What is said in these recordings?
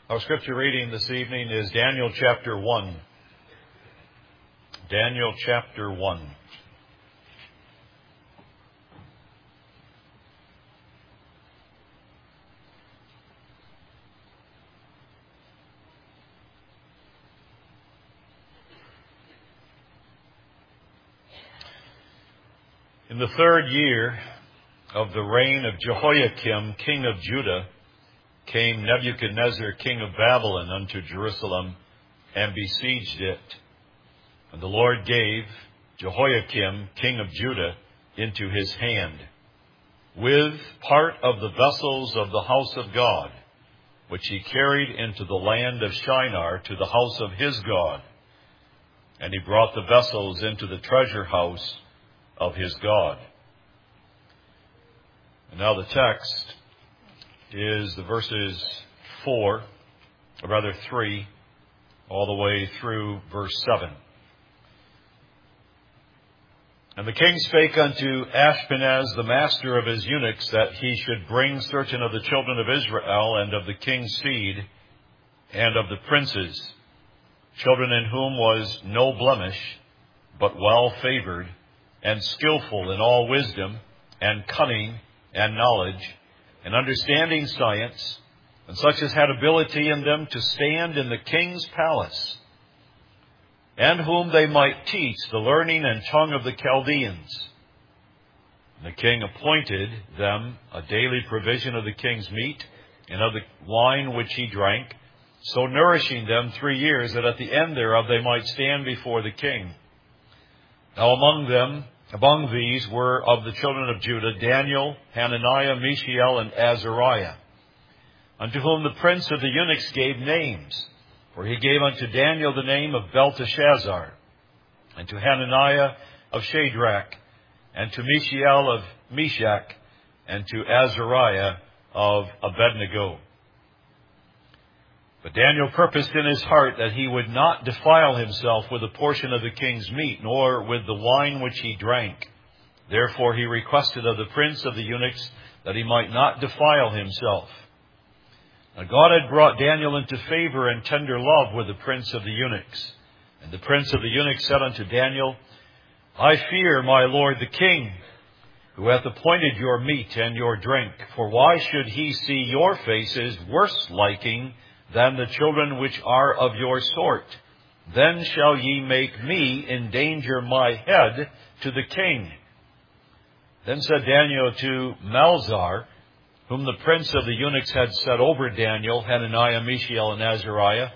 Our scripture reading this evening is Daniel chapter 1. Daniel chapter 1. In the third year of the reign of Jehoiakim, king of Judah, came Nebuchadnezzar, king of Babylon, unto Jerusalem, and besieged it. And the Lord gave Jehoiakim, king of Judah, into his hand, with part of the vessels of the house of God, which he carried into the land of Shinar to the house of his God. And he brought the vessels into the treasure house of his God. And now the text is the verses 3, all the way through verse 7. And the king spake unto Ashpenaz, the master of his eunuchs, that he should bring certain of the children of Israel, and of the king's seed, and of the princes, children in whom was no blemish, but well favored, and skillful in all wisdom, and cunning, and knowledge, and understanding science, and such as had ability in them to stand in the king's palace, and whom they might teach the learning and tongue of the Chaldeans. And the king appointed them a daily provision of the king's meat, and of the wine which he drank, so nourishing them 3 years, that at the end thereof they might stand before the king. Now among these were of the children of Judah Daniel, Hananiah, Mishael, and Azariah, unto whom the prince of the eunuchs gave names. For he gave unto Daniel the name of Belteshazzar, and to Hananiah of Shadrach, and to Mishael of Meshach, and to Azariah of Abednego. But Daniel purposed in his heart that he would not defile himself with a portion of the king's meat, nor with the wine which he drank. Therefore he requested of the prince of the eunuchs that he might not defile himself. Now God had brought Daniel into favor and tender love with the prince of the eunuchs. And the prince of the eunuchs said unto Daniel, I fear my lord the king, who hath appointed your meat and your drink. For why should he see your faces worse liking than the children which are of your sort? Then shall ye make me endanger my head to the king. Then said Daniel to Melzar, whom the prince of the eunuchs had set over Daniel, Hananiah, Mishael, and Azariah,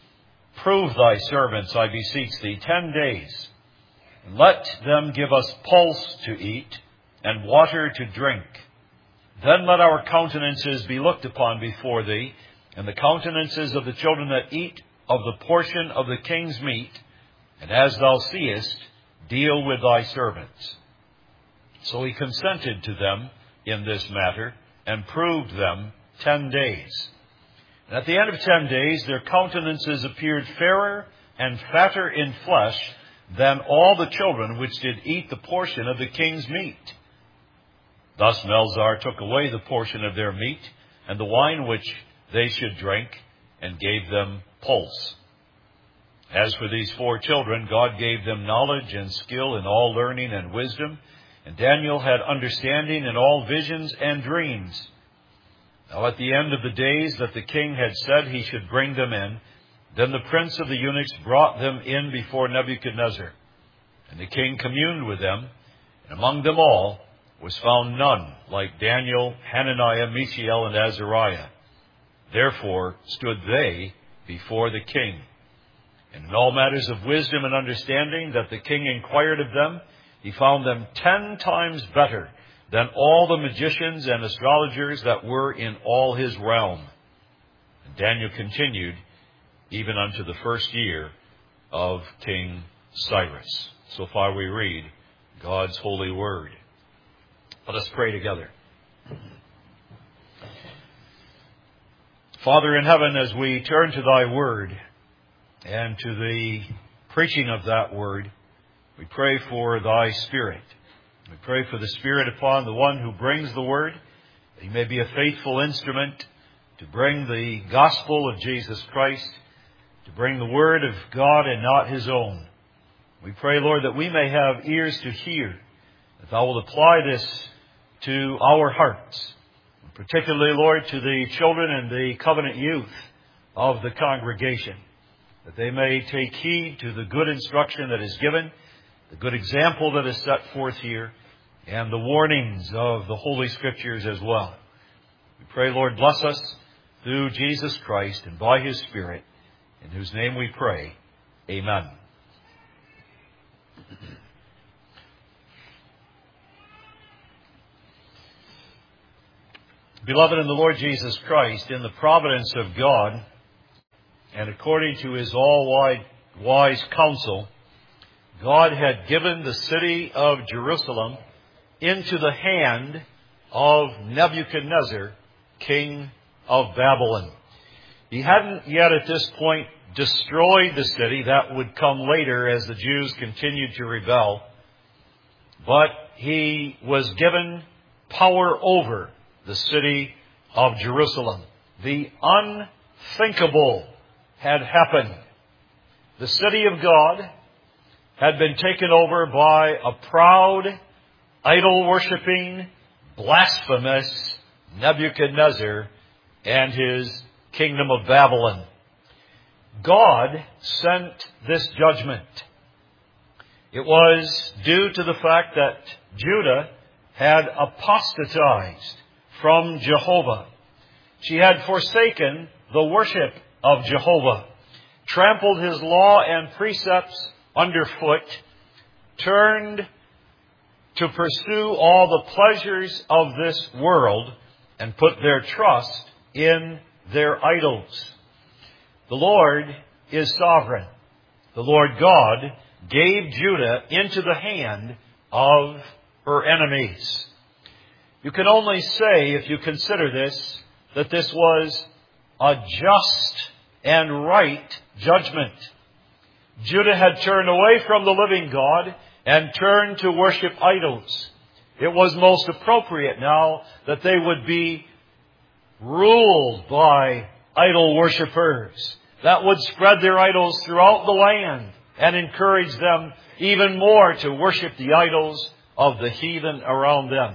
prove thy servants, I beseech thee, 10 days. And let them give us pulse to eat, and water to drink. Then let our countenances be looked upon before thee, and the countenances of the children that eat of the portion of the king's meat, and as thou seest, deal with thy servants. So he consented to them in this matter, and proved them 10 days. And at the end of 10 days, their countenances appeared fairer and fatter in flesh than all the children which did eat the portion of the king's meat. Thus Melzar took away the portion of their meat, and the wine which they should drink, and gave them pulse. As for these 4 children, God gave them knowledge and skill in all learning and wisdom, and Daniel had understanding in all visions and dreams. Now at the end of the days that the king had said he should bring them in, then the prince of the eunuchs brought them in before Nebuchadnezzar. And the king communed with them, and among them all was found none like Daniel, Hananiah, Mishael, and Azariah. Therefore stood they before the king. And in all matters of wisdom and understanding that the king inquired of them, he found them 10 times better than all the magicians and astrologers that were in all his realm. And Daniel continued even unto the first year of King Cyrus. So far we read God's holy word. Let us pray together. Father in heaven, as we turn to thy word and to the preaching of that word, we pray for thy Spirit. We pray for the Spirit upon the one who brings the word, that he may be a faithful instrument to bring the gospel of Jesus Christ, to bring the word of God and not his own. We pray, Lord, that we may have ears to hear, that thou wilt apply this to our hearts, particularly, Lord, to the children and the covenant youth of the congregation, that they may take heed to the good instruction that is given, the good example that is set forth here, and the warnings of the Holy Scriptures as well. We pray, Lord, bless us through Jesus Christ and by his Spirit, in whose name we pray. Amen. Beloved in the Lord Jesus Christ, in the providence of God, and according to his all-wise counsel, God had given the city of Jerusalem into the hand of Nebuchadnezzar, king of Babylon. He hadn't yet at this point destroyed the city. That would come later as the Jews continued to rebel. But he was given power over the city of Jerusalem. The unthinkable had happened. The city of God had been taken over by a proud, idol-worshipping, blasphemous Nebuchadnezzar and his kingdom of Babylon. God sent this judgment. It was due to the fact that Judah had apostatized from Jehovah. She had forsaken the worship of Jehovah, trampled his law and precepts underfoot, turned to pursue all the pleasures of this world, and put their trust in their idols. The Lord is sovereign. The Lord God gave Judah into the hand of her enemies. You can only say, if you consider this, that this was a just and right judgment. Judah had turned away from the living God and turned to worship idols. It was most appropriate now that they would be ruled by idol worshippers that would spread their idols throughout the land and encourage them even more to worship the idols of the heathen around them.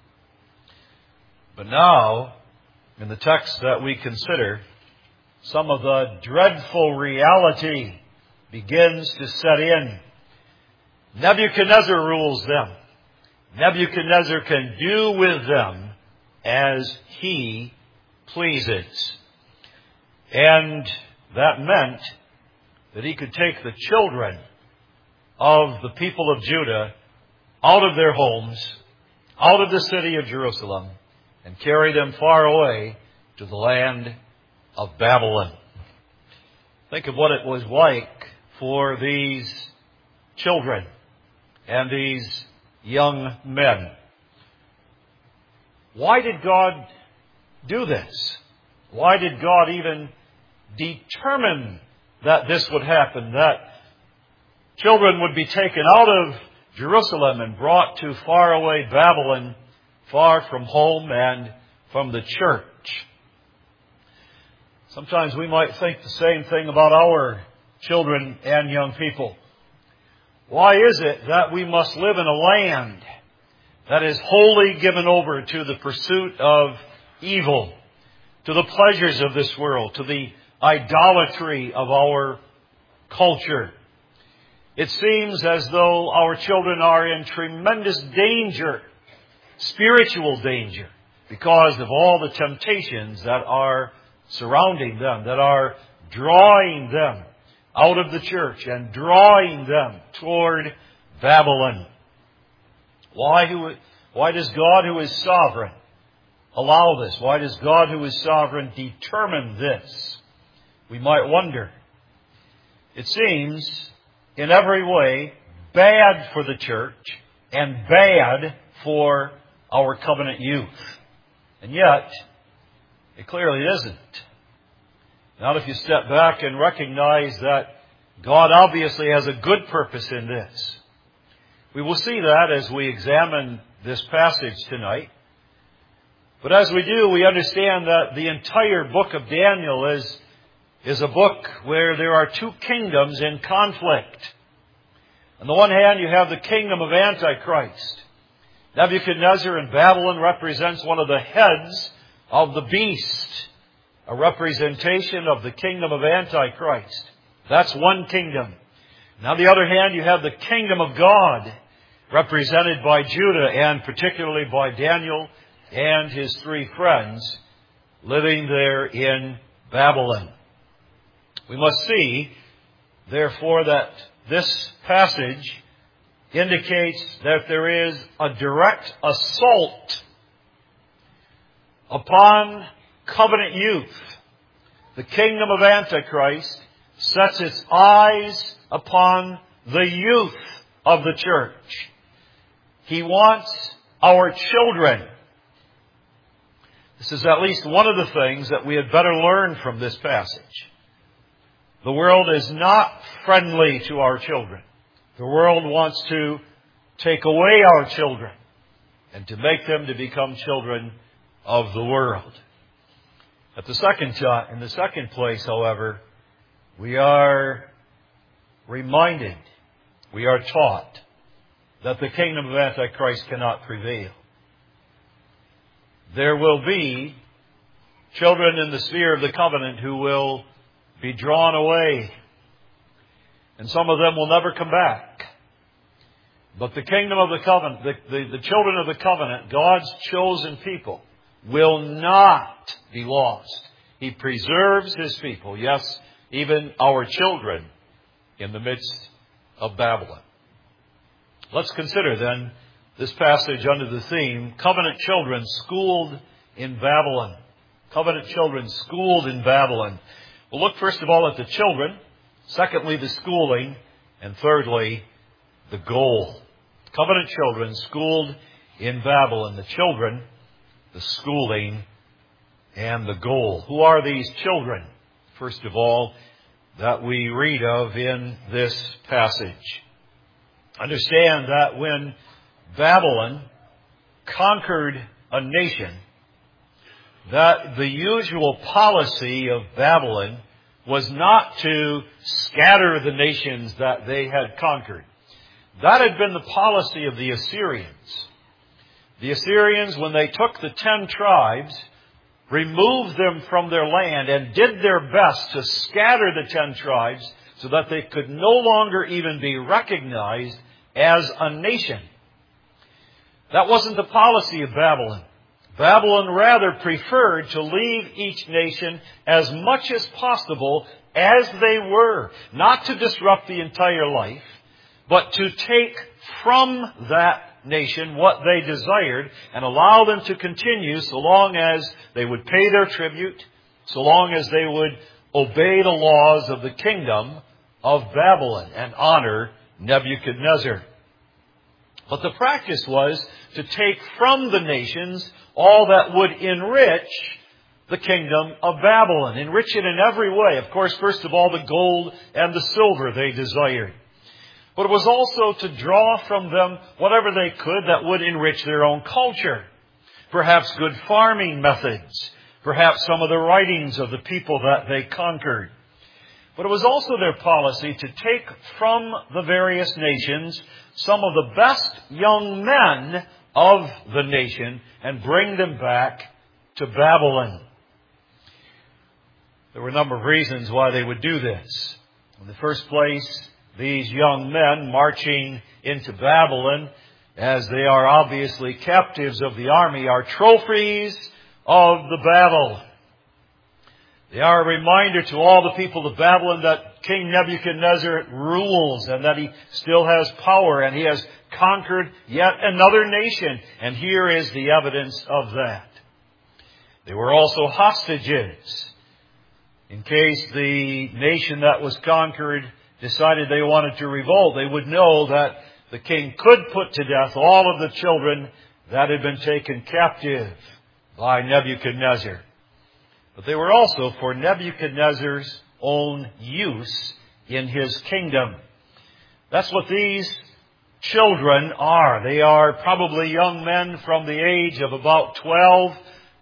But now, in the text that we consider, some of the dreadful reality begins to set in. Nebuchadnezzar rules them. Nebuchadnezzar can do with them as he pleases. And that meant that he could take the children of the people of Judah out of their homes, out of the city of Jerusalem, and carry them far away to the land of Babylon. Think of what it was like for these children and these young men. Why did God do this? Why did God even determine that this would happen, that children would be taken out of Jerusalem and brought to faraway Babylon, far from home and from the church? Sometimes we might think the same thing about our children and young people. Why is it that we must live in a land that is wholly given over to the pursuit of evil, to the pleasures of this world, to the idolatry of our culture? It seems as though our children are in tremendous danger, spiritual danger, because of all the temptations that are surrounding them, that are drawing them out of the church and drawing them toward Babylon. Why does God, who is sovereign, allow this? Why does God, who is sovereign, determine this? We might wonder. It seems in every way bad for the church and bad for our covenant youth. And yet, it clearly isn't. Not if you step back and recognize that God obviously has a good purpose in this. We will see that as we examine this passage tonight. But as we do, we understand that the entire book of Daniel is a book where there are two kingdoms in conflict. On the one hand, you have the kingdom of Antichrist. Nebuchadnezzar in Babylon represents one of the heads of the beast, a representation of the kingdom of Antichrist. That's one kingdom. And on the other hand, you have the kingdom of God, represented by Judah and particularly by Daniel and his three friends living there in Babylon. We must see, therefore, that this passage indicates that there is a direct assault upon covenant youth. The kingdom of Antichrist sets its eyes upon the youth of the church. He wants our children. This is at least one of the things that we had better learn from this passage. The world is not friendly to our children. The world wants to take away our children and to make them to become children of the world. In the second place, however, we are reminded, we are taught that the kingdom of Antichrist cannot prevail. There will be children in the sphere of the covenant who will be drawn away, and some of them will never come back. But the kingdom of the covenant, the children of the covenant, God's chosen people, will not be lost. He preserves His people, yes, even our children, in the midst of Babylon. Let's consider then this passage under the theme, Covenant Children Schooled in Babylon. Covenant children schooled in Babylon. We'll look first of all at the children, secondly the schooling, and thirdly the goal. Covenant children schooled in Babylon. The children, the schooling, and the goal. Who are these children, first of all, that we read of in this passage? Understand that when Babylon conquered a nation, that the usual policy of Babylon was not to scatter the nations that they had conquered. That had been the policy of the Assyrians. The Assyrians, when they took the 10 tribes, removed them from their land and did their best to scatter the 10 tribes so that they could no longer even be recognized as a nation. That wasn't the policy of Babylon. Babylon rather preferred to leave each nation as much as possible as they were, not to disrupt the entire life, but to take from that nation what they desired and allow them to continue so long as they would pay their tribute, so long as they would obey the laws of the kingdom of Babylon and honor Nebuchadnezzar. But the practice was to take from the nations all that would enrich the kingdom of Babylon, enrich it in every way. Of course, first of all, the gold and the silver they desired. But it was also to draw from them whatever they could that would enrich their own culture. Perhaps good farming methods. Perhaps some of the writings of the people that they conquered. But it was also their policy to take from the various nations some of the best young men of the nation and bring them back to Babylon. There were a number of reasons why they would do this. In the first place, these young men marching into Babylon, as they are obviously captives of the army, are trophies of the battle. They are a reminder to all the people of Babylon that King Nebuchadnezzar rules and that he still has power and he has conquered yet another nation. And here is the evidence of that. They were also hostages. In case the nation that was conquered decided they wanted to revolt, they would know that the king could put to death all of the children that had been taken captive by Nebuchadnezzar. But they were also for Nebuchadnezzar's own use in his kingdom. That's what these children are. They are probably young men from the age of about 12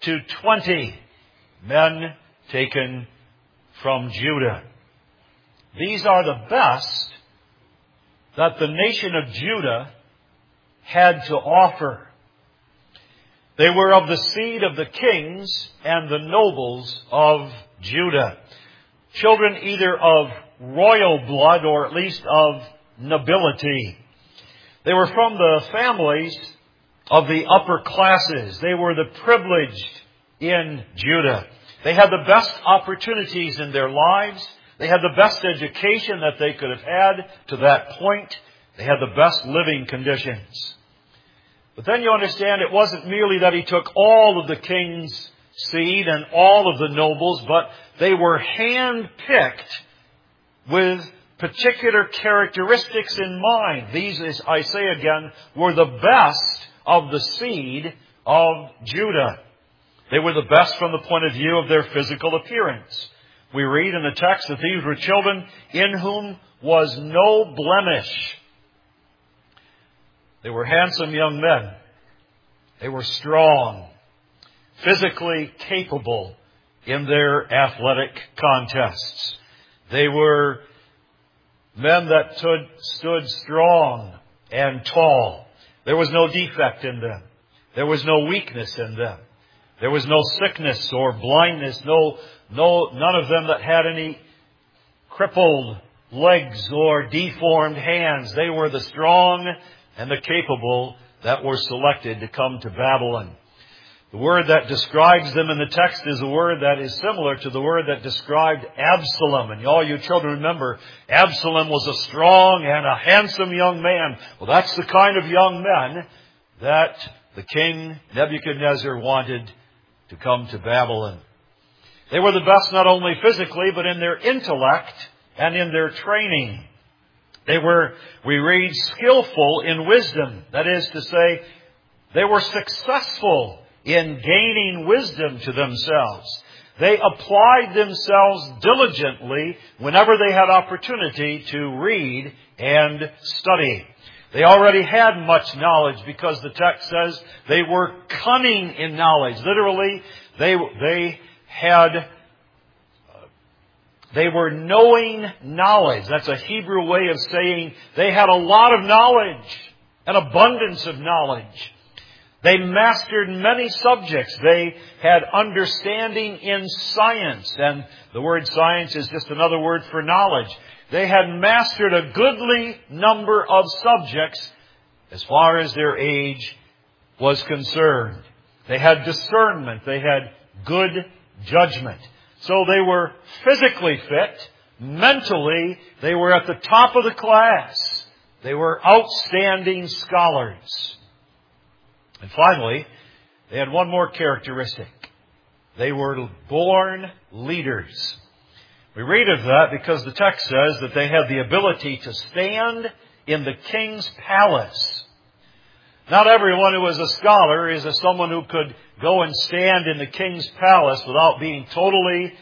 to 20 men taken from Judah. These are the best that the nation of Judah had to offer. They were of the seed of the kings and the nobles of Judah. Children either of royal blood or at least of nobility. They were from the families of the upper classes. They were the privileged in Judah. They had the best opportunities in their lives. They had the best education that they could have had to that point. They had the best living conditions. But then you understand it wasn't merely that he took all of the king's seed and all of the nobles, but they were hand-picked with particular characteristics in mind. These, as I say again, were the best of the seed of Judah. They were the best from the point of view of their physical appearance. We read in the text that these were children in whom was no blemish. They were handsome young men. They were strong, physically capable in their athletic contests. They were men that stood strong and tall. There was no defect in them. There was no weakness in them. There was no sickness or blindness. None of them that had any crippled legs or deformed hands. They were the strong and the capable that were selected to come to Babylon. The word that describes them in the text is a word that is similar to the word that described Absalom. And all you children remember, Absalom was a strong and a handsome young man. Well, that's the kind of young men that the king Nebuchadnezzar wanted to come to Babylon. They were the best not only physically, but in their intellect and in their training. They were, we read, skillful in wisdom. That is to say, they were successful in gaining wisdom to themselves. They applied themselves diligently whenever they had opportunity to read and study. They already had much knowledge because the text says they were cunning in knowledge. Literally, they were knowing knowledge. That's a Hebrew way of saying they had a lot of knowledge, an abundance of knowledge. They mastered many subjects. They had understanding in science. And the word science is just another word for knowledge. They had mastered a goodly number of subjects as far as their age was concerned. They had discernment. They had good judgment. So they were physically fit. Mentally, they were at the top of the class. They were outstanding scholars. And finally, they had one more characteristic. They were born leaders. We read of that because the text says that they had the ability to stand in the king's palace. Not everyone who is a scholar is someone who could go and stand in the king's palace without being totally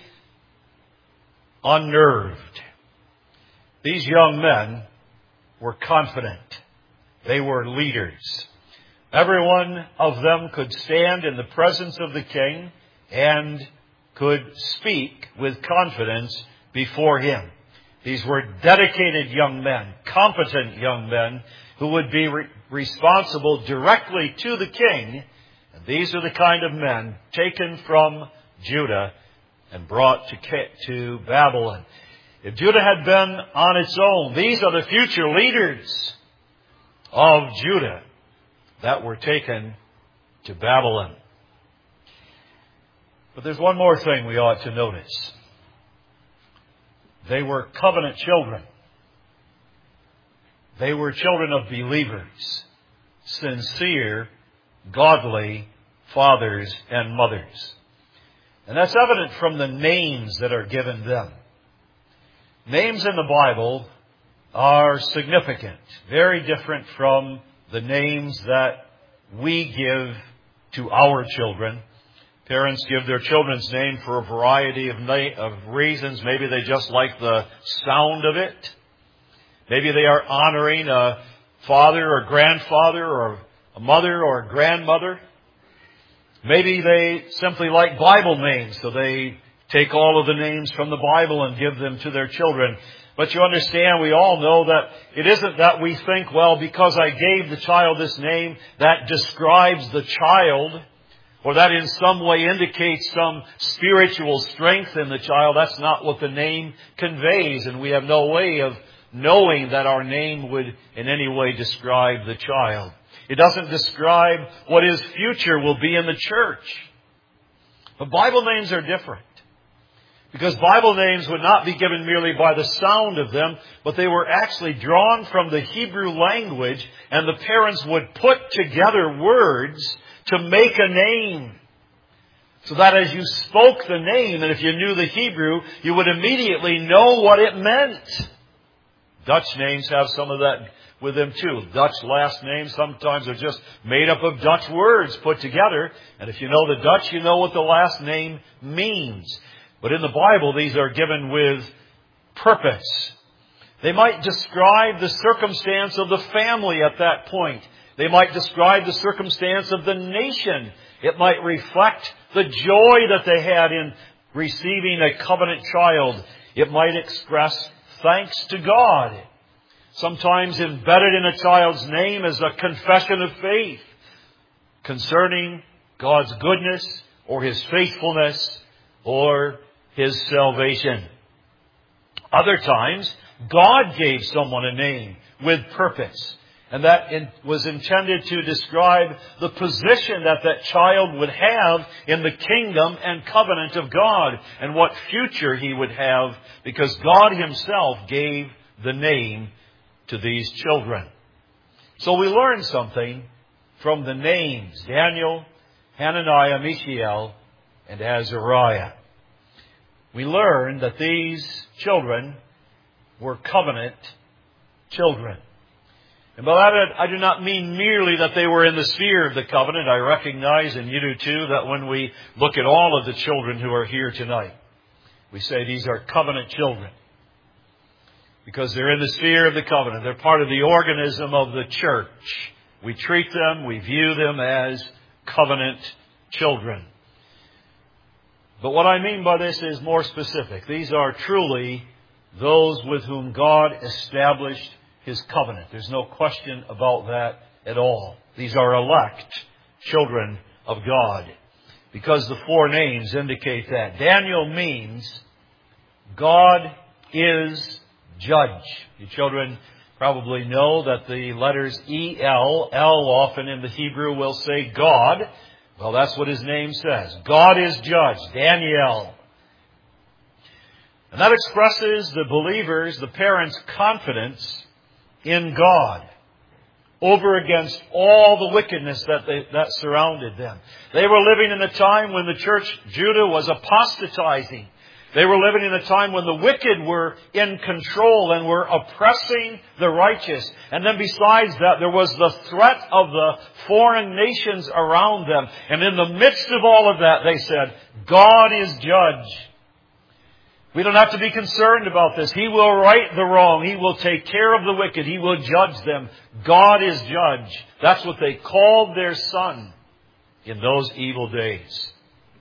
unnerved. These young men were confident. They were leaders. Every one of them could stand in the presence of the king and could speak with confidence before him. These were dedicated young men, competent young men who would be responsible directly to the king. And these are the kind of men taken from Judah and brought to Babylon. If Judah had been on its own, these are the future leaders of Judah that were taken to Babylon. But there's one more thing we ought to notice. They were covenant children. They were children of believers, sincere, godly fathers and mothers. And that's evident from the names that are given them. Names in the Bible are significant, very different from the names that we give to our children. Parents give their children's name for a variety of reasons. Maybe they just like the sound of it. Maybe they are honoring a father or grandfather or a mother or a grandmother. Maybe they simply like Bible names, so they take all of the names from the Bible and give them to their children. But you understand, we all know that it isn't that we think, well, because I gave the child this name, that describes the child, or that in some way indicates some spiritual strength in the child. That's not what the name conveys, and we have no way of knowing that our name would in any way describe the child. It doesn't describe what his future will be in the church. But Bible names are different. Because Bible names would not be given merely by the sound of them, but they were actually drawn from the Hebrew language, and the parents would put together words to make a name. So that as you spoke the name, and if you knew the Hebrew, you would immediately know what it meant. Dutch names have some of that with them too. Dutch last names sometimes are just made up of Dutch words put together. And if you know the Dutch, you know what the last name means. But in the Bible, these are given with purpose. They might describe the circumstance of the family at that point. They might describe the circumstance of the nation. It might reflect the joy that they had in receiving a covenant child. It might express thanks to God. Sometimes embedded in a child's name is a confession of faith concerning God's goodness or His faithfulness or His salvation. Other times, God gave someone a name with purpose. And that was intended to describe the position that that child would have in the kingdom and covenant of God, and what future he would have, because God Himself gave the name to these children. So we learn something from the names Daniel, Hananiah, Mishael, and Azariah. We learn that these children were covenant children. And by that, I do not mean merely that they were in the sphere of the covenant. I recognize, and you do too, that when we look at all of the children who are here tonight, we say these are covenant children. Because they're in the sphere of the covenant. They're part of the organism of the church. We treat them, we view them as covenant children. But what I mean by this is more specific. These are truly those with whom God established His covenant. There's no question about that at all. These are elect children of God, because the four names indicate that. Daniel means God is judge. You children probably know that the letters E-L, L often in the Hebrew will say God. Well, that's what his name says. God is judge. Daniel. And that expresses the believers, the parents' confidence in God over against all the wickedness that surrounded them. They were living in a time when the church, Judah, was apostatizing. They were living in a time when the wicked were in control and were oppressing the righteous. And then besides that, there was the threat of the foreign nations around them. And in the midst of all of that, they said, God is judge. We don't have to be concerned about this. He will right the wrong. He will take care of the wicked. He will judge them. God is judge. That's what they called their son in those evil days.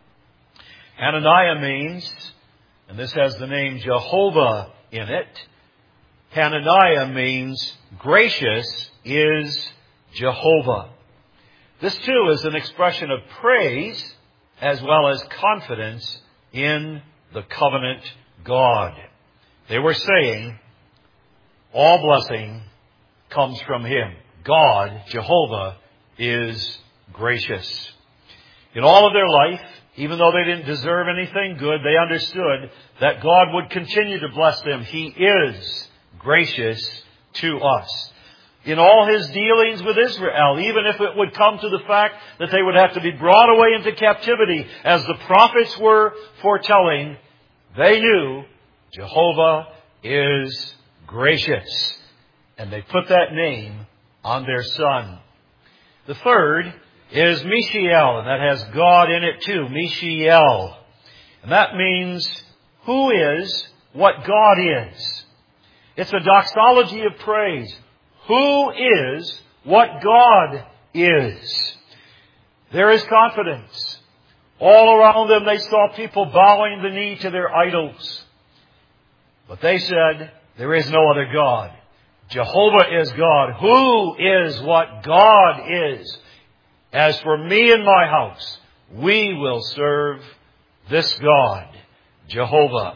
Hananiah means, and this has the name Jehovah in it, Hananiah means gracious is Jehovah. This too is an expression of praise as well as confidence in the covenant God. They were saying, all blessing comes from Him. God, Jehovah, is gracious. In all of their life, even though they didn't deserve anything good, they understood that God would continue to bless them. He is gracious to us. In all His dealings with Israel, even if it would come to the fact that they would have to be brought away into captivity, as the prophets were foretelling, they knew Jehovah is gracious. And they put that name on their son. The third is Mishael, and that has God in it too. Mishael. And that means who is what God is. It's a doxology of praise. Who is what God is. There is confidence. All around them they saw people bowing the knee to their idols. But they said, there is no other God. Jehovah is God. Who is what God is? As for me and my house, we will serve this God, Jehovah.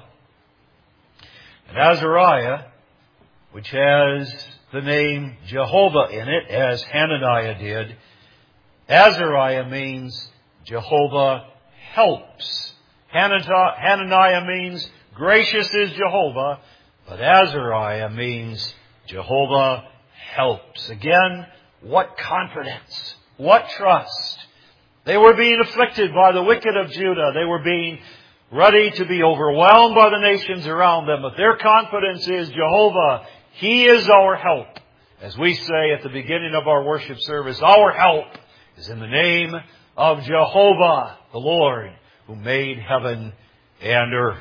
And Azariah, which has the name Jehovah in it, as Hananiah did, Azariah means Jehovah helps. Hananiah means gracious is Jehovah, but Azariah means Jehovah helps. Again, what confidence, what trust. They were being afflicted by the wicked of Judah. They were being ready to be overwhelmed by the nations around them. But their confidence is Jehovah. He is our help. As we say at the beginning of our worship service, our help is in the name of Jehovah, the Lord, who made heaven and earth.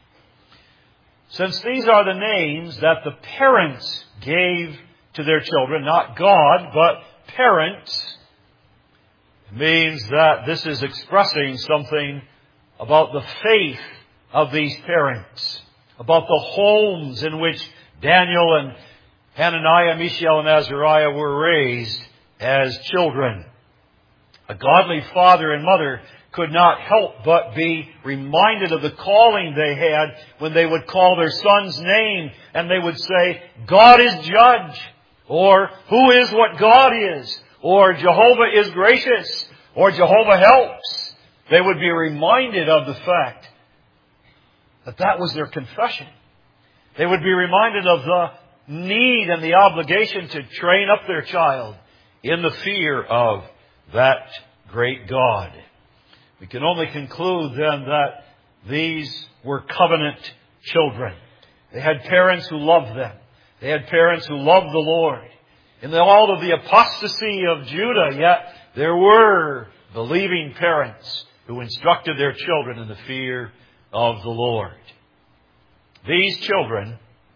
Since these are the names that the parents gave to their children, not God, but parents, it means that this is expressing something about the faith of these parents, about the homes in which Daniel and Hananiah, Mishael, and Azariah were raised as children. A godly father and mother could not help but be reminded of the calling they had when they would call their son's name and they would say, God is judge, or who is what God is, or Jehovah is gracious, or Jehovah helps. They would be reminded of the fact that that was their confession. They would be reminded of the need and the obligation to train up their child in the fear of that great God. We can only conclude then that these were covenant children. They had parents who loved them. They had parents who loved the Lord. In all of the apostasy of Judah, yet there were believing parents who instructed their children in the fear of the Lord. These children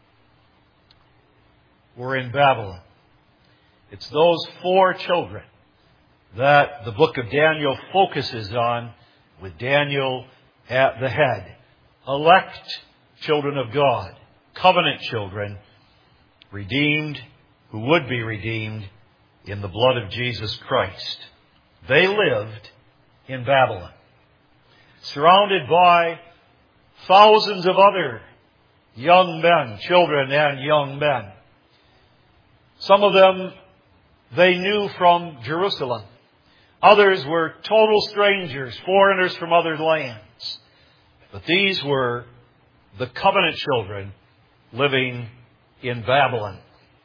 were in Babylon. It's those 4 children that the book of Daniel focuses on, with Daniel at the head. Elect children of God, covenant children, redeemed, who would be redeemed in the blood of Jesus Christ. They lived in Babylon, surrounded by thousands of other young men, children and young men. Some of them they knew from Jerusalem. Others were total strangers, foreigners from other lands. But these were the covenant children living in Babylon.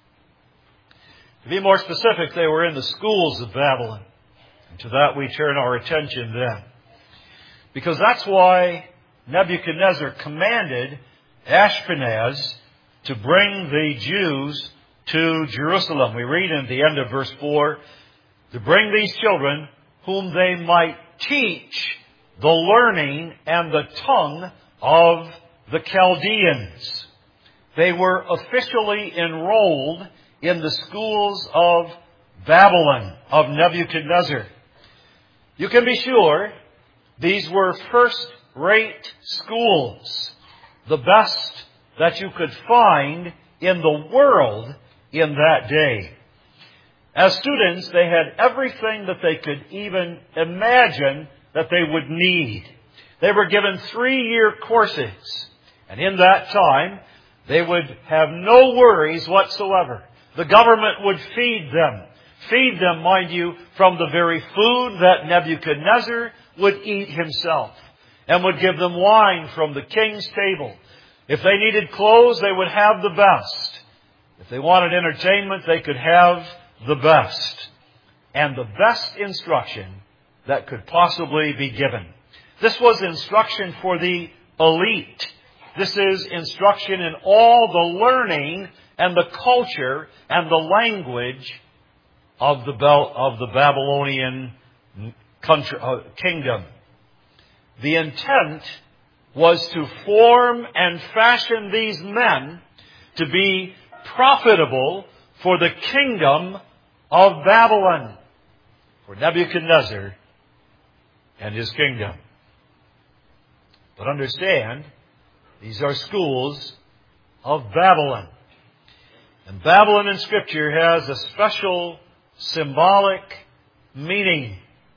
To be more specific, they were in the schools of Babylon. And to that we turn our attention then. Because that's why Nebuchadnezzar commanded Ashpenaz to bring the Jews to Jerusalem. We read at the end of verse 4, to bring these children whom they might teach the learning and the tongue of the Chaldeans. They were officially enrolled in the schools of Babylon, of Nebuchadnezzar. You can be sure these were first-rate schools, the best that you could find in the world in that day. As students, they had everything that they could even imagine that they would need. They were given 3-year courses, and in that time, they would have no worries whatsoever. The government would feed them, mind you, from the very food that Nebuchadnezzar would eat himself, and would give them wine from the king's table. If they needed clothes, they would have the best. If they wanted entertainment, they could have the best. And the best instruction that could possibly be given. This was instruction for the elite. This is instruction in all the learning and the culture and the language of the Babylonian kingdom. The intent was to form and fashion these men to be profitable for the kingdom of Babylon. For Nebuchadnezzar and His kingdom. But understand, these are schools of Babylon. And Babylon in Scripture has a special symbolic meaning.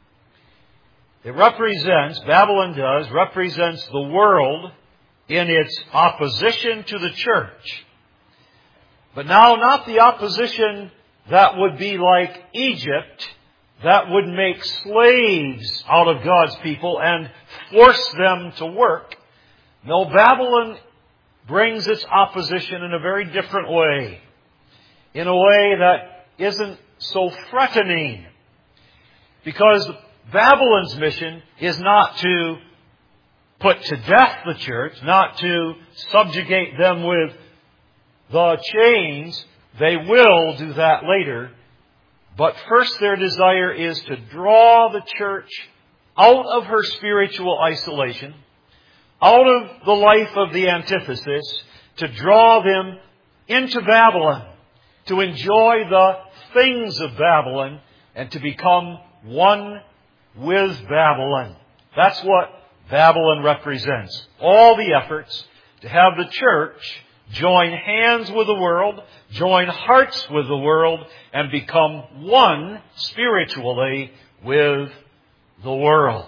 Babylon represents the world in its opposition to the church. But now, not the opposition that would be like Egypt, that would make slaves out of God's people and force them to work. No, Babylon brings its opposition in a very different way. In a way that isn't so threatening. Because Babylon's mission is not to put to death the church, not to subjugate them with the chains. They will do that later. But first their desire is to draw the church out of her spiritual isolation, out of the life of the antithesis, to draw them into Babylon, to enjoy the things of Babylon, and to become one with Babylon. That's what Babylon represents. All the efforts to have the church join hands with the world, join hearts with the world, and become one spiritually with the world.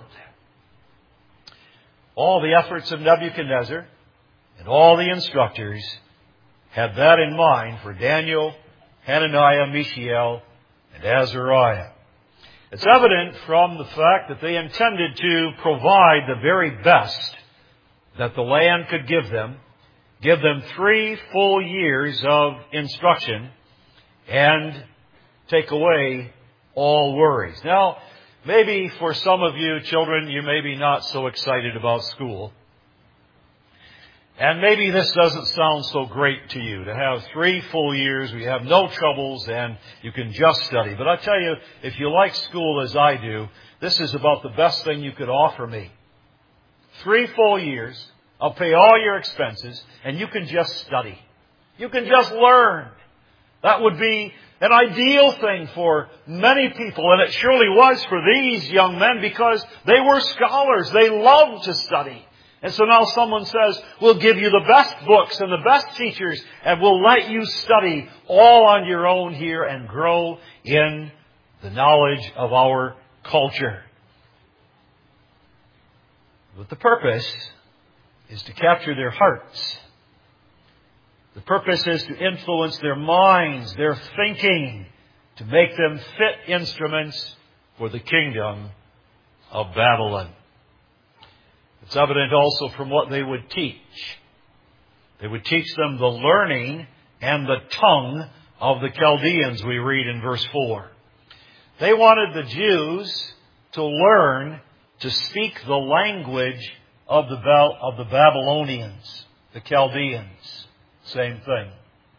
All the efforts of Nebuchadnezzar and all the instructors had that in mind for Daniel, Hananiah, Mishael, and Azariah. It's evident from the fact that they intended to provide the very best that the land could give them 3 full years of instruction, and take away all worries. Now, maybe for some of you children, you may be not so excited about school. And maybe this doesn't sound so great to you, to have 3 full years, we have no troubles, and you can just study. But I tell you, if you like school as I do, this is about the best thing you could offer me. 3 full years, I'll pay all your expenses, and you can just study. You can just learn. That would be an ideal thing for many people, and it surely was for these young men, because they were scholars. They loved to study. And so now someone says, we'll give you the best books and the best teachers, and we'll let you study all on your own here and grow in the knowledge of our culture. But the purpose is to capture their hearts. The purpose is to influence their minds, their thinking, to make them fit instruments for the kingdom of Babylon. It's evident also from what they would teach. They would teach them the learning and the tongue of the Chaldeans, we read in verse 4. They wanted the Jews to learn to speak the language of the Babylonians, the Chaldeans. Same thing.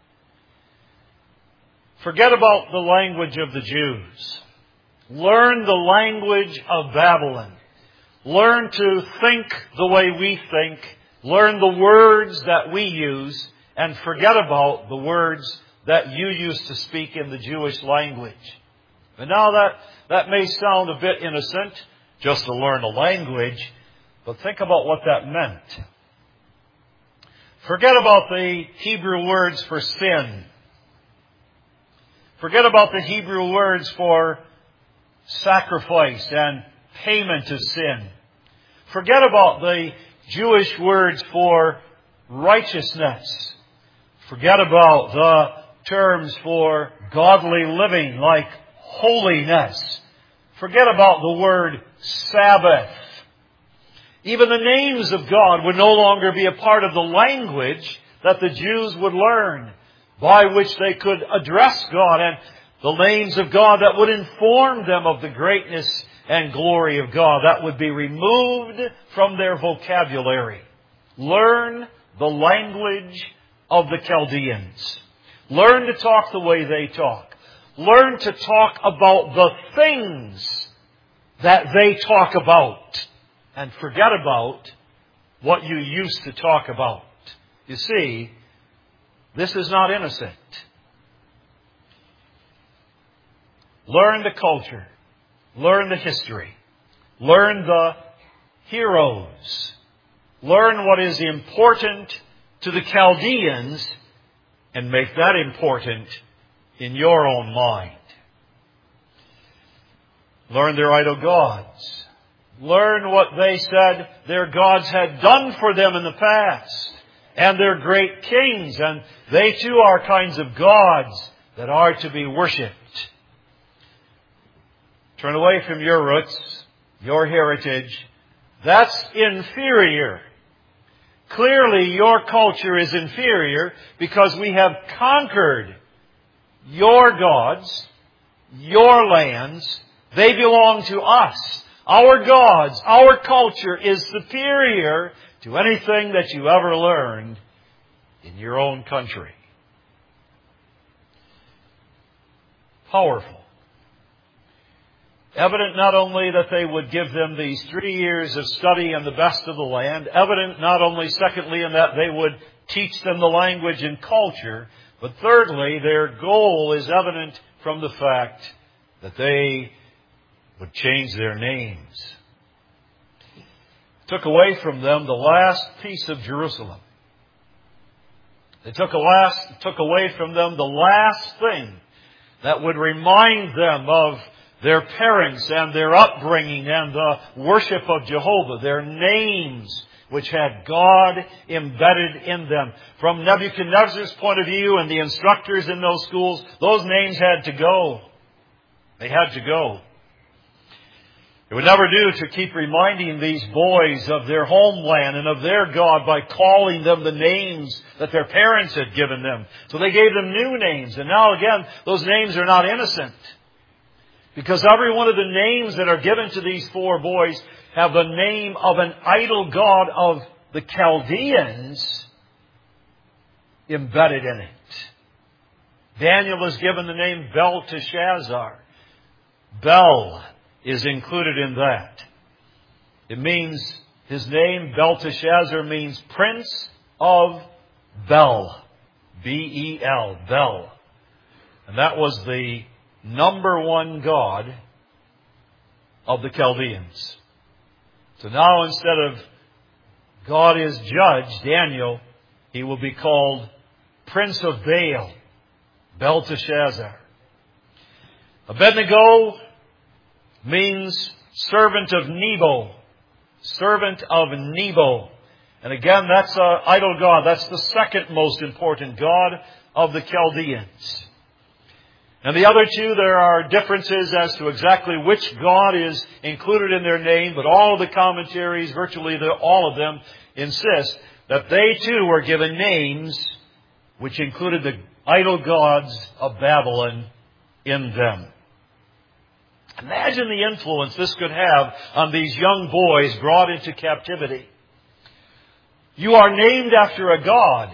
Forget about the language of the Jews. Learn the language of Babylon. Learn to think the way we think. Learn the words that we use. And forget about the words that you used to speak in the Jewish language. And now that may sound a bit innocent, just to learn a language. But think about what that meant. Forget about the Hebrew words for sin. Forget about the Hebrew words for sacrifice and payment of sin. Forget about the Jewish words for righteousness. Forget about the terms for godly living like holiness. Forget about the word Sabbath. Even the names of God would no longer be a part of the language that the Jews would learn, by which they could address God, and the names of God that would inform them of the greatness and glory of God. That would be removed from their vocabulary. Learn the language of the Chaldeans. Learn to talk the way they talk. Learn to talk about the things that they talk about. And forget about what you used to talk about. You see, this is not innocent. Learn the culture. Learn the history. Learn the heroes. Learn what is important to the Chaldeans and make that important in your own mind. Learn their idol gods. Learn what they said their gods had done for them in the past. And their great kings. And they too are kinds of gods that are to be worshipped. Turn away from your roots, your heritage. That's inferior. Clearly your culture is inferior because we have conquered your gods, your lands. They belong to us. Our gods, our culture is superior to anything that you ever learned in your own country. Powerful. Evident not only that they would give them these 3 years of study and the best of the land, evident not only secondly in that they would teach them the language and culture, but thirdly, their goal is evident from the fact that they would change their names. Took away from them the last piece of Jerusalem. They took away from them the last thing that would remind them of their parents and their upbringing and the worship of Jehovah, their names which had God embedded in them. From Nebuchadnezzar's point of view and the instructors in those schools, those names had to go. They had to go. It would never do to keep reminding these boys of their homeland and of their God by calling them the names that their parents had given them. So they gave them new names. And now again, those names are not innocent. Because every one of the names that are given to these 4 boys have the name of an idol god of the Chaldeans embedded in it. Daniel is given the name Belteshazzar. Bel is included in that. It means, his name, Belteshazzar, means Prince of Bel. B-E-L, Bel. And that was the number 1 god of the Chaldeans. So now instead of God is judge, Daniel, he will be called Prince of Baal, Belteshazzar. Abednego means servant of Nebo. Servant of Nebo. And again, that's an idol god. That's the second most important god of the Chaldeans. And the other 2, there are differences as to exactly which god is included in their name, but all of the commentaries, virtually all of them, insist that they too were given names which included the idol gods of Babylon in them. Imagine the influence this could have on these young boys brought into captivity. You are named after a god.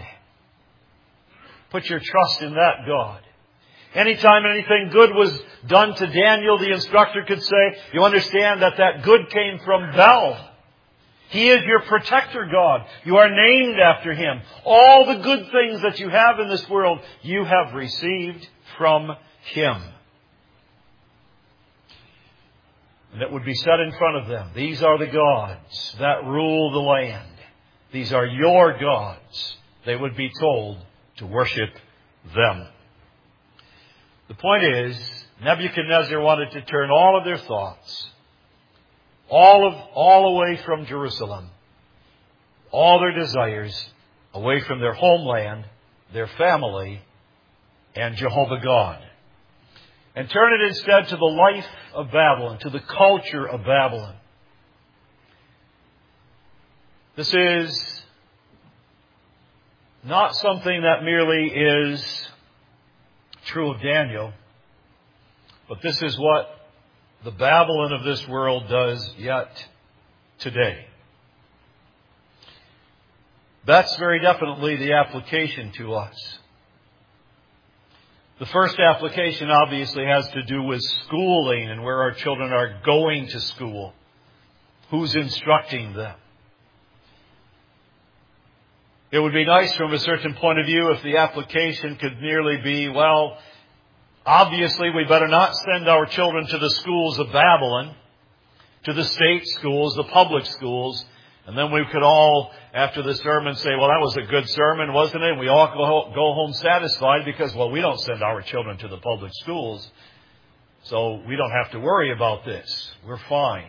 Put your trust in that God. Anytime anything good was done to Daniel, the instructor could say, you understand that good came from Bel. He is your protector God. You are named after Him. All the good things that you have in this world, you have received from Him. And it would be said in front of them, these are the gods that rule the land. These are your gods. They would be told to worship them. The point is, Nebuchadnezzar wanted to turn all of their thoughts, all away from Jerusalem, all their desires away from their homeland, their family, and Jehovah God. And turn it instead to the life of Babylon, to the culture of Babylon. This is not something that merely is true of Daniel, but this is what the Babylon of this world does yet today. That's very definitely the application to us. The first application obviously has to do with schooling and where our children are going to school. Who's instructing them? It would be nice from a certain point of view if the application could merely be, well, obviously we better not send our children to the schools of Babylon. to the state schools, the public schools. And then we could all, after the sermon, say, well, that was a good sermon, wasn't it? And we all go home satisfied because, well, we don't send our children to the public schools, so we don't have to worry about this. We're fine.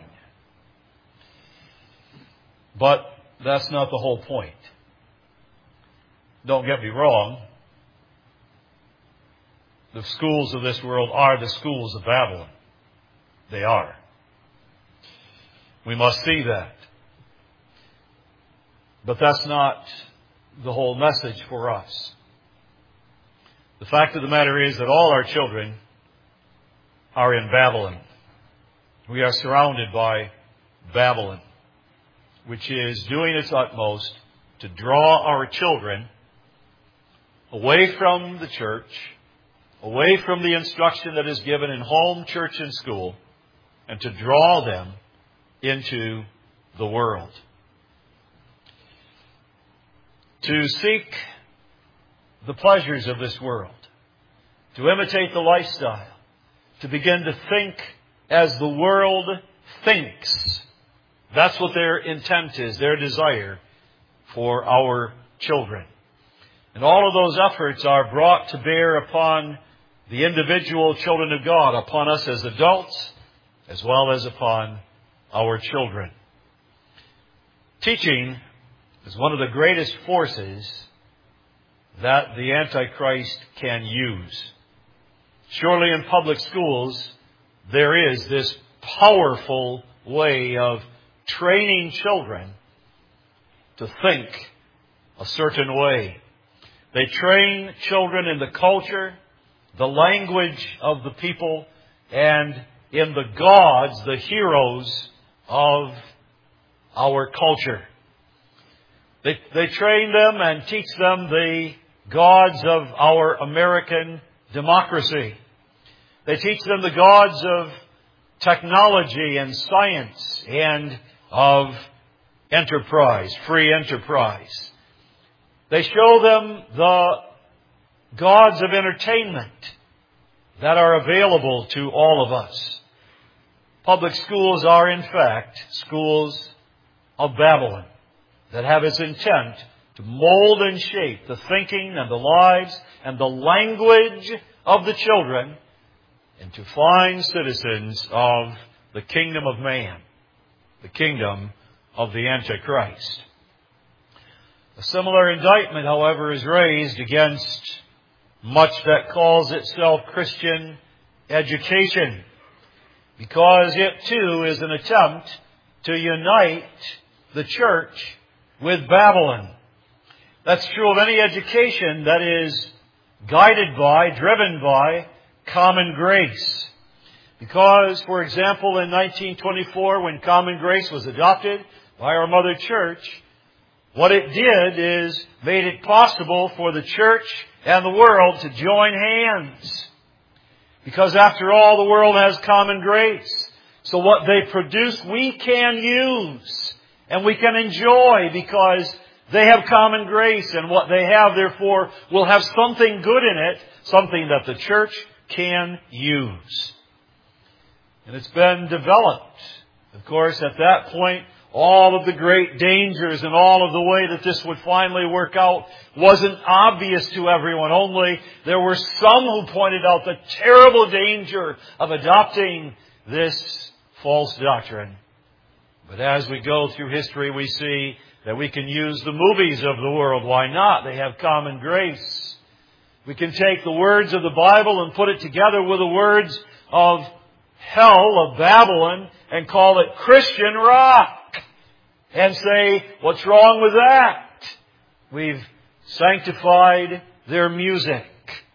But that's not the whole point. Don't get me wrong. The schools of this world are the schools of Babylon. They are. We must see that. But that's not the whole message for us. The fact of the matter is that all our children are in Babylon. We are surrounded by Babylon, which is doing its utmost to draw our children away from the church, away from the instruction that is given in home, church, and school, and to draw them into the world. To seek the pleasures of this world, to imitate the lifestyle, to begin to think as the world thinks. That's what their intent is, their desire for our children. And all of those efforts are brought to bear upon the individual children of God, upon us as adults, as well as upon our children. Teaching is one of the greatest forces that the Antichrist can use. Surely in public schools, there is this powerful way of training children to think a certain way. They train children in the culture, the language of the people, and in the gods, the heroes of our culture. They train them and teach them the gods of our American democracy. They teach them the gods of technology and science and of enterprise, free enterprise. They show them the gods of entertainment that are available to all of us. Public schools are, in fact, schools of Babylon that have its intent to mold and shape the thinking and the lives and the language of the children into fine citizens of the kingdom of man, the kingdom of the Antichrist. A similar indictment, however, is raised against much that calls itself Christian education, because it too is an attempt to unite the church with Babylon. That's true of any education that is guided by, driven by common grace. Because, for example, in 1924, when common grace was adopted by our mother church, what it did is made it possible for the church and the world to join hands. Because after all, the world has common grace. So what they produce, we can use and we can enjoy because they have common grace, and what they have, therefore, will have something good in it, something that the church can use. And it's been developed. Of course, at that point, all of the great dangers and all of the way that this would finally work out wasn't obvious to everyone. Only there were some who pointed out the terrible danger of adopting this false doctrine. But as we go through history, we see that we can use the movies of the world. Why not? They have common grace. We can take the words of the Bible and put it together with the words of hell, of Babylon, and call it Christian rock. And say, what's wrong with that? We've sanctified their music.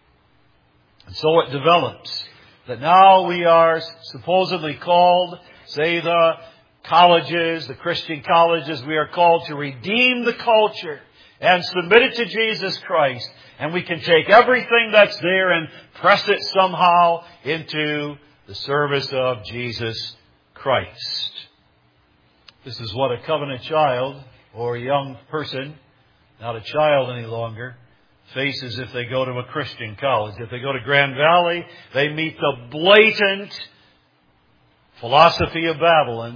And so it develops that now we are supposedly called, say the colleges, the Christian colleges, we are called to redeem the culture and submit it to Jesus Christ. And we can take everything that's there and press it somehow into the service of Jesus Christ. This is what a covenant child or a young person, not a child any longer, faces if they go to a Christian college. If they go to Grand Valley, they meet the blatant philosophy of Babylon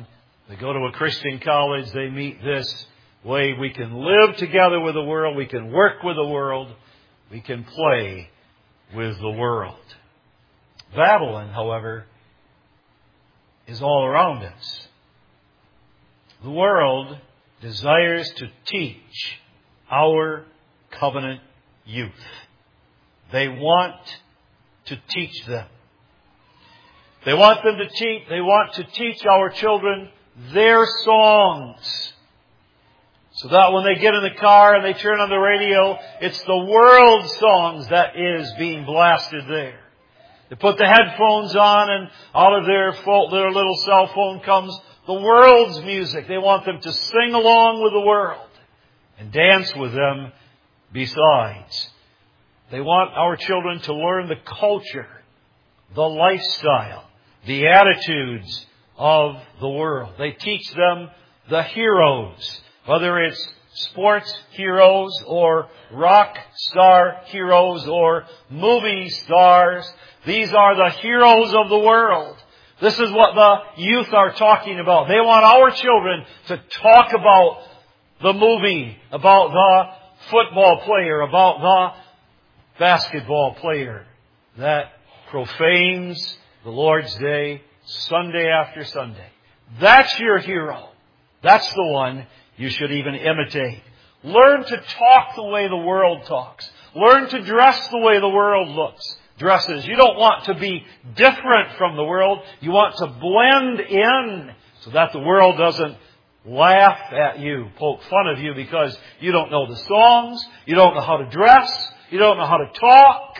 They go to a Christian college, they meet this way we can live together with the world, we can work with the world, we can play with the world. Babylon, however, is all around us. The world desires to teach our covenant youth. They want to teach them. They want to teach our children their songs. So that when they get in the car and they turn on the radio, it's the world's songs that is being blasted there. They put the headphones on and out of their little cell phone comes the world's music. They want them to sing along with the world and dance with them besides. They want our children to learn the culture, the lifestyle, the attitudes of the world. They teach them the heroes, whether it's sports heroes or rock star heroes or movie stars. These are the heroes of the world. This is what the youth are talking about. They want our children to talk about the movie, about the football player, about the basketball player that profanes the Lord's Day Sunday after Sunday. That's your hero. That's the one you should even imitate. Learn to talk the way the world talks. Learn to dress the way the world dresses. You don't want to be different from the world. You want to blend in so that the world doesn't laugh at you, poke fun of you because you don't know the songs, you don't know how to dress, you don't know how to talk.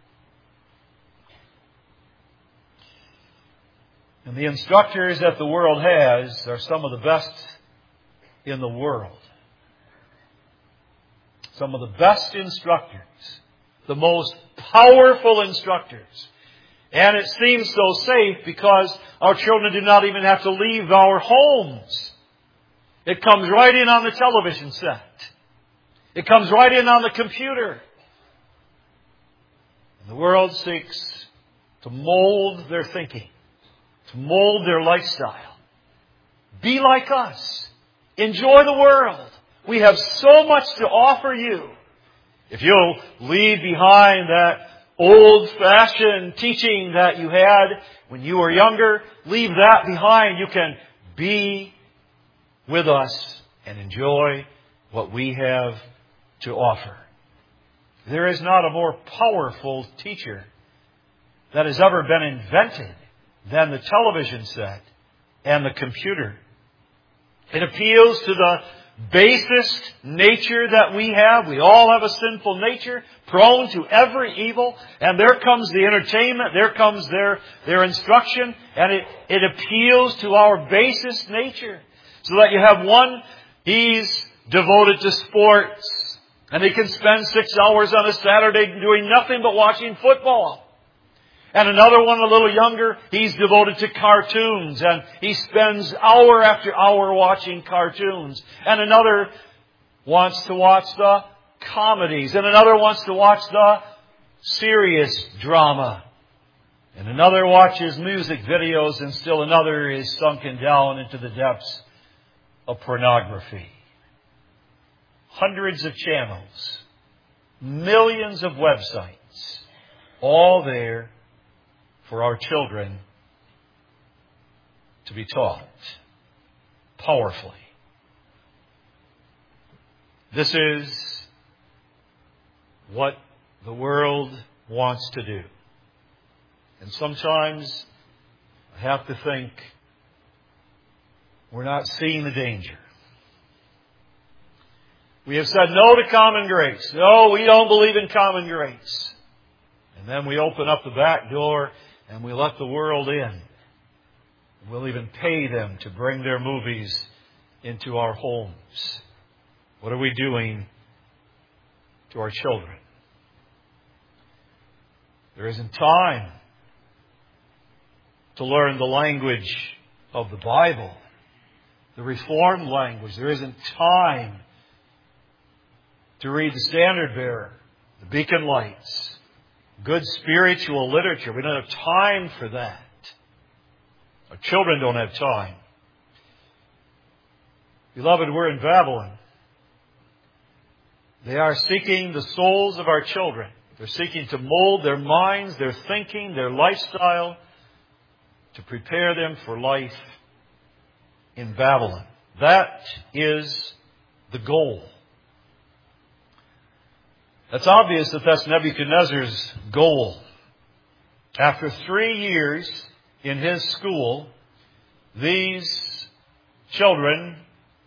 And the instructors that the world has are some of the best in the world. Some of the best instructors. The most powerful instructors. And it seems so safe because our children do not even have to leave our homes. It comes right in on the television set. It comes right in on the computer. And the world seeks to mold their thinking, to mold their lifestyle. Be like us. Enjoy the world. We have so much to offer you. If you'll leave behind that old-fashioned teaching that you had when you were younger, leave that behind. You can be with us and enjoy what we have to offer. There is not a more powerful teacher that has ever been invented than the television set and the computer. It appeals to the basest nature that we have. We all have a sinful nature, prone to every evil. And there comes the entertainment, there comes their instruction, and it appeals to our basest nature. So that you have one, he's devoted to sports, and he can spend 6 hours on a Saturday doing nothing but watching football. And another one, a little younger, he's devoted to cartoons, and he spends hour after hour watching cartoons. And another wants to watch the comedies, and another wants to watch the serious drama. And another watches music videos, and still another is sunken down into the depths of pornography. Hundreds of channels, millions of websites, all there for our children to be taught powerfully. This is what the world wants to do. And sometimes I have to think we're not seeing the danger. We have said no to common grace. No, we don't believe in common grace. And then we open up the back door and we let the world in. We'll even pay them to bring their movies into our homes. What are we doing to our children? There isn't time to learn the language of the Bible, the Reformed language. There isn't time to read the Standard Bearer, the Beacon Lights, good spiritual literature. We don't have time for that. Our children don't have time. Beloved, we're in Babylon. They are seeking the souls of our children. They're seeking to mold their minds, their thinking, their lifestyle, to prepare them for life in Babylon. That is the goal. It's obvious that that's Nebuchadnezzar's goal. After 3 years in his school, these children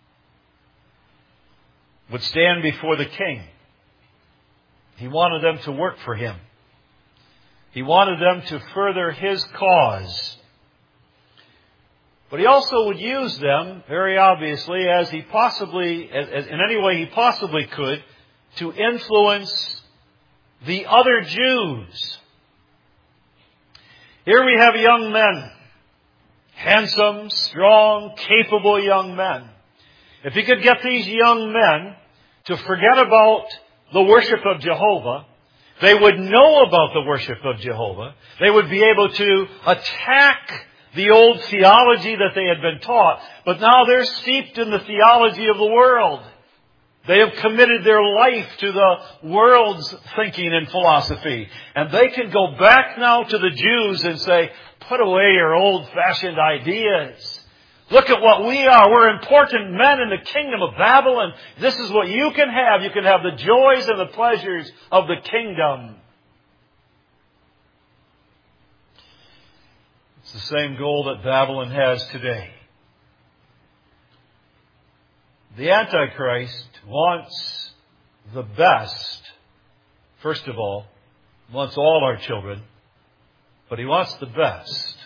would stand before the king. He wanted them to work for him. He wanted them to further his cause. But he also would use them, very obviously, as in any way he possibly could, to influence the other Jews. Here we have young men, handsome, strong, capable young men. If he could get these young men to forget about the worship of Jehovah, they would know about the worship of Jehovah. They would be able to attack the old theology that they had been taught, but now they're steeped in the theology of the world. They have committed their life to the world's thinking and philosophy. And they can go back now to the Jews and say, put away your old-fashioned ideas. Look at what we are. We're important men in the kingdom of Babylon. This is what you can have. You can have the joys and the pleasures of the kingdom. It's the same goal that Babylon has today. The Antichrist wants the best, first of all, wants all our children, but he wants the best.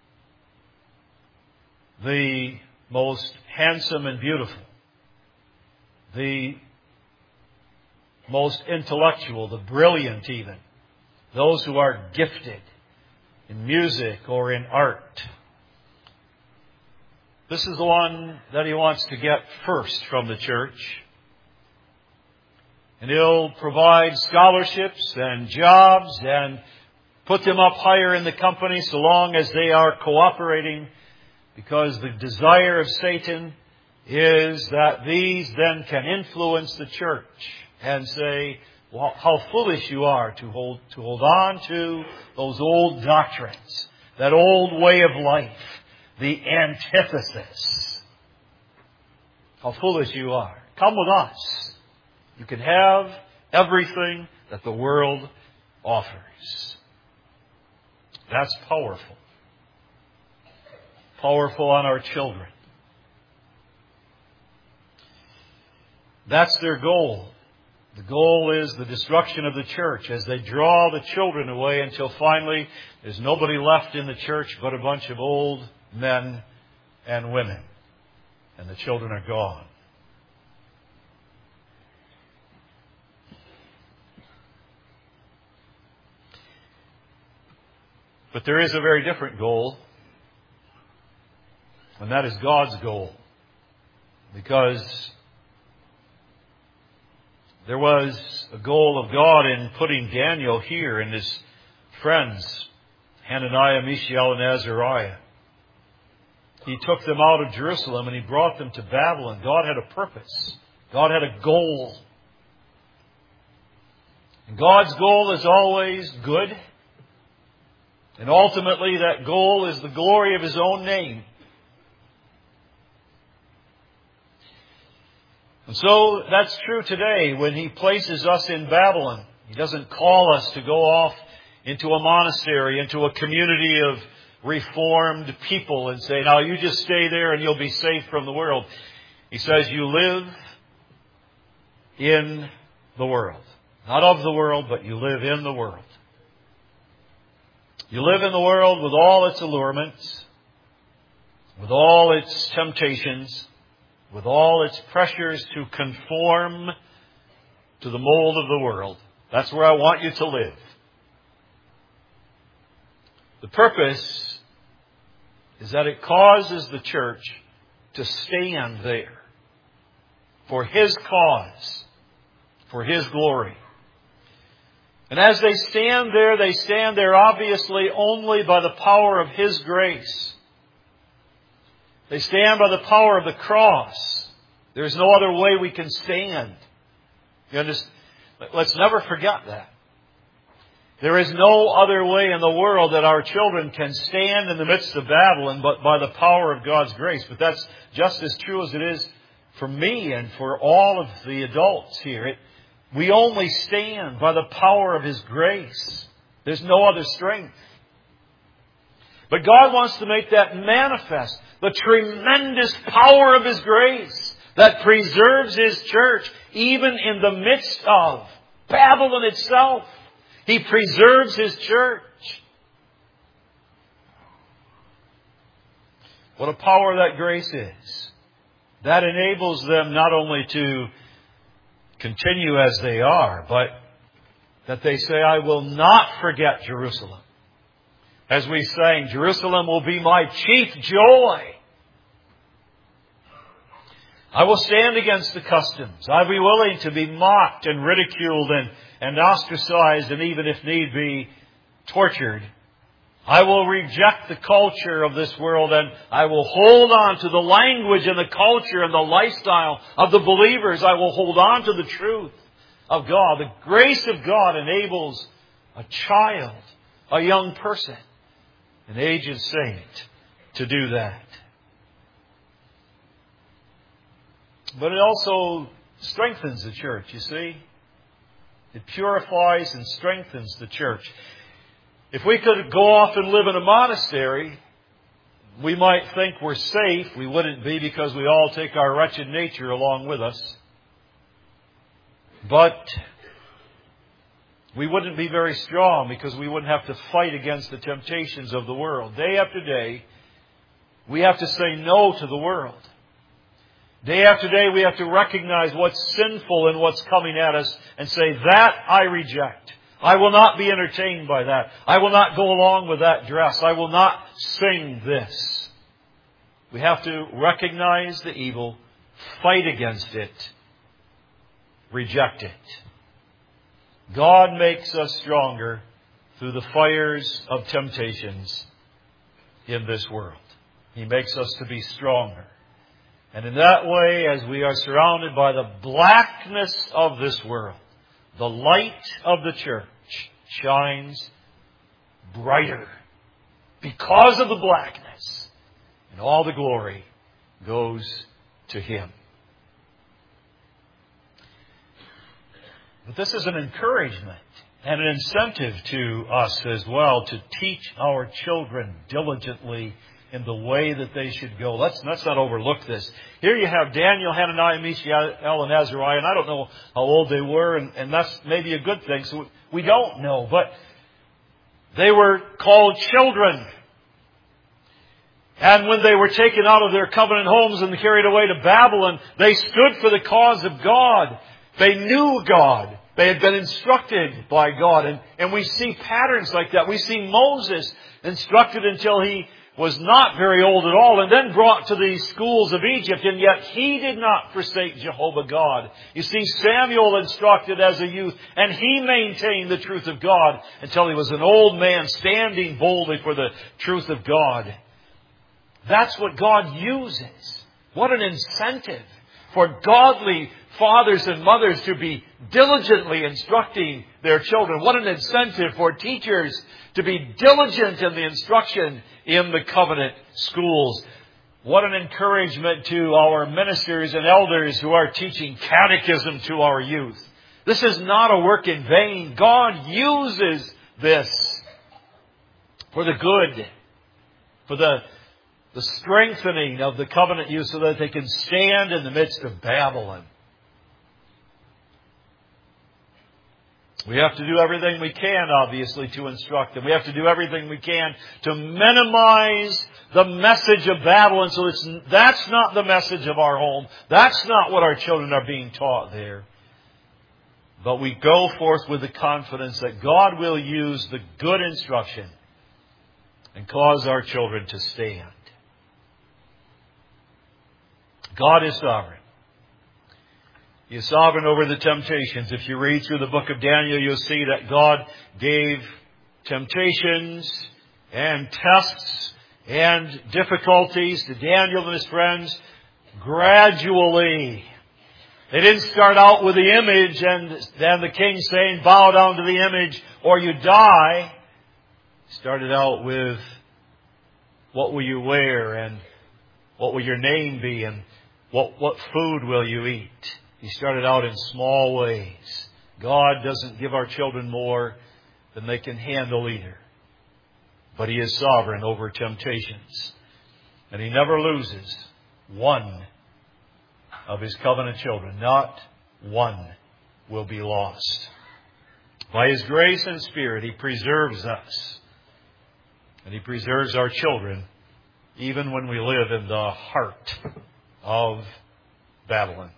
The most handsome and beautiful. The most intellectual, the brilliant even. Those who are gifted in music or in art. This is the one that he wants to get first from the church. And he'll provide scholarships and jobs and put them up higher in the company so long as they are cooperating, because the desire of Satan is that these then can influence the church and say, well, how foolish you are to hold on to those old doctrines, that old way of life. The antithesis. How foolish you are. Come with us. You can have everything that the world offers. That's powerful. Powerful on our children. That's their goal. The goal is the destruction of the church as they draw the children away until finally there's nobody left in the church but a bunch of old men and women. And the children are gone. But there is a very different goal. And that is God's goal. Because there was a goal of God in putting Daniel here and his friends, Hananiah, Mishael, and Azariah. He took them out of Jerusalem and he brought them to Babylon. God had a purpose. God had a goal. And God's goal is always good. And ultimately that goal is the glory of His own name. And so that's true today when He places us in Babylon. He doesn't call us to go off into a monastery, into a community of reformed people and say, now you just stay there and you'll be safe from the world. He says you live in the world. Not of the world, but you live in the world. You live in the world with all its allurements, with all its temptations, with all its pressures to conform to the mold of the world. That's where I want you to live. The purpose is that it causes the church to stand there for His cause, for His glory. And as they stand there obviously only by the power of His grace. They stand by the power of the cross. There's no other way we can stand. You understand? Let's never forget that. There is no other way in the world that our children can stand in the midst of Babylon but by the power of God's grace. But that's just as true as it is for me and for all of the adults here. We only stand by the power of His grace. There's no other strength. But God wants to make that manifest. The tremendous power of His grace that preserves His church even in the midst of Babylon itself. He preserves His church. What a power that grace is. That enables them not only to continue as they are, but that they say, I will not forget Jerusalem. As we sang, Jerusalem will be my chief joy. I will stand against the customs. I'll be willing to be mocked and ridiculed and ostracized and even, if need be, tortured. I will reject the culture of this world and I will hold on to the language and the culture and the lifestyle of the believers. I will hold on to the truth of God. The grace of God enables a child, a young person, an aged saint to do that. But it also strengthens the church, you see. It purifies and strengthens the church. If we could go off and live in a monastery, we might think we're safe. We wouldn't be, because we all take our wretched nature along with us. But we wouldn't be very strong, because we wouldn't have to fight against the temptations of the world. Day after day, we have to say no to the world. Day after day, we have to recognize what's sinful and what's coming at us and say, that I reject. I will not be entertained by that. I will not go along with that dress. I will not sing this. We have to recognize the evil, fight against it, reject it. God makes us stronger through the fires of temptations in this world. He makes us to be stronger. And in that way, as we are surrounded by the blackness of this world, the light of the church shines brighter because of the blackness. And all the glory goes to Him. But this is an encouragement and an incentive to us as well to teach our children diligently in the way that they should go. Let's not overlook this. Here you have Daniel, Hananiah, Mishael, and Azariah, and I don't know how old they were, and that's maybe a good thing, so we don't know. But they were called children. And when they were taken out of their covenant homes and carried away to Babylon, they stood for the cause of God. They knew God. They had been instructed by God. And we see patterns like that. We see Moses instructed until he was not very old at all, and then brought to the schools of Egypt, and yet he did not forsake Jehovah God. You see, Samuel instructed as a youth, and he maintained the truth of God until he was an old man standing boldly for the truth of God. That's what God uses. What an incentive for godly fathers and mothers to be diligently instructing their children. What an incentive for teachers to be diligent in the instruction in the covenant schools. What an encouragement to our ministers and elders who are teaching catechism to our youth. This is not a work in vain. God uses this for the good, for the strengthening of the covenant youth so that they can stand in the midst of Babylon. We have to do everything we can, obviously, to instruct them. We have to do everything we can to minimize the message of Babylon. So that's not the message of our home. That's not what our children are being taught there. But we go forth with the confidence that God will use the good instruction and cause our children to stand. God is sovereign. He is sovereign over the temptations. If you read through the book of Daniel, you'll see that God gave temptations and tests and difficulties to Daniel and his friends. gradually. They didn't start out with the image and then the king saying, bow down to the image or you die. Started out with, what will you wear and what will your name be and what food will you eat? He started out in small ways. God doesn't give our children more than they can handle either. But He is sovereign over temptations. And He never loses one of His covenant children. Not one will be lost. By His grace and Spirit, He preserves us. And He preserves our children even when we live in the heart of Babylon.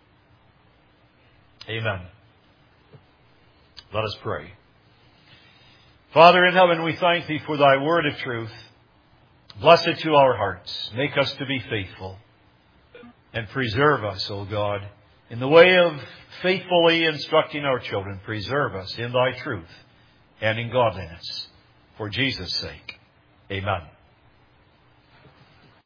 Amen. Let us pray. Father in heaven, we thank Thee for Thy word of truth. Bless it to our hearts. Make us to be faithful. And preserve us, O God, in the way of faithfully instructing our children. Preserve us in Thy truth and in godliness. For Jesus' sake. Amen.